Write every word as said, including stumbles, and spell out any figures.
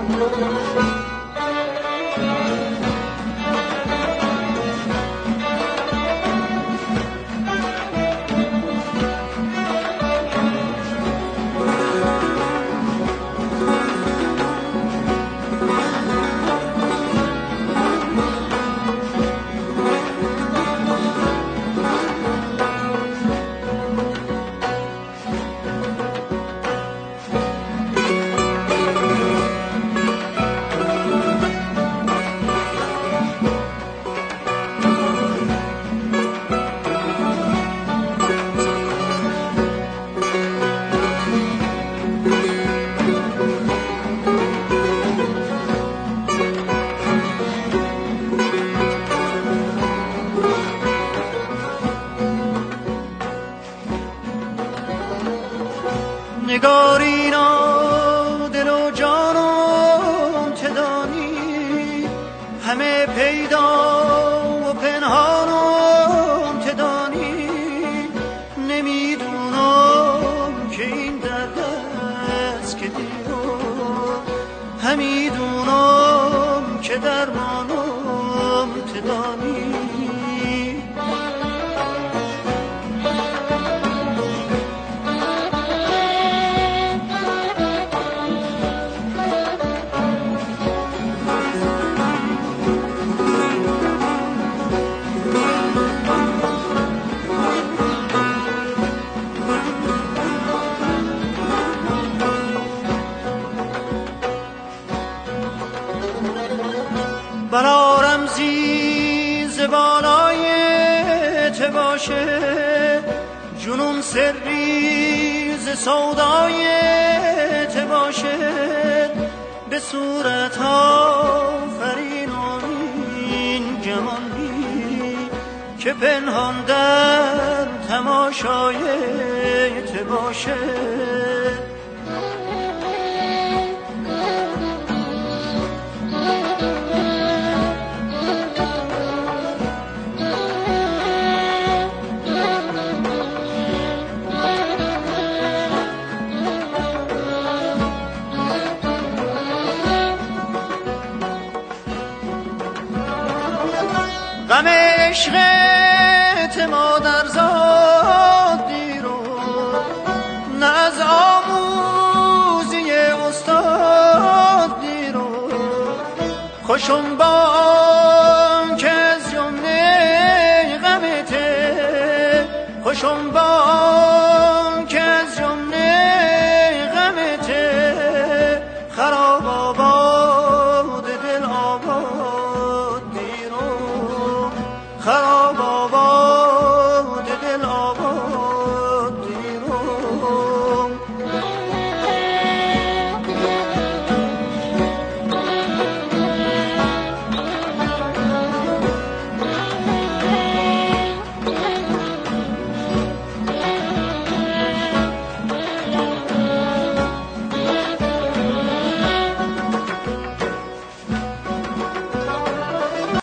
نگارینا دل و جانم تدانی، همه پیدا و پنهانم تدانی. نمیدونم که این درد است که دیرم، همیدونم که درمانم تدانی. بنا رمزی زبانای ته باشه، جنون سری ز سودای ته باشه. به صورت آفرین این جمالی که پنهان در تماشای ته باشه. غم عشقت مادر زاد دیرو، نه از آموزی استاد دیرو. خوشم با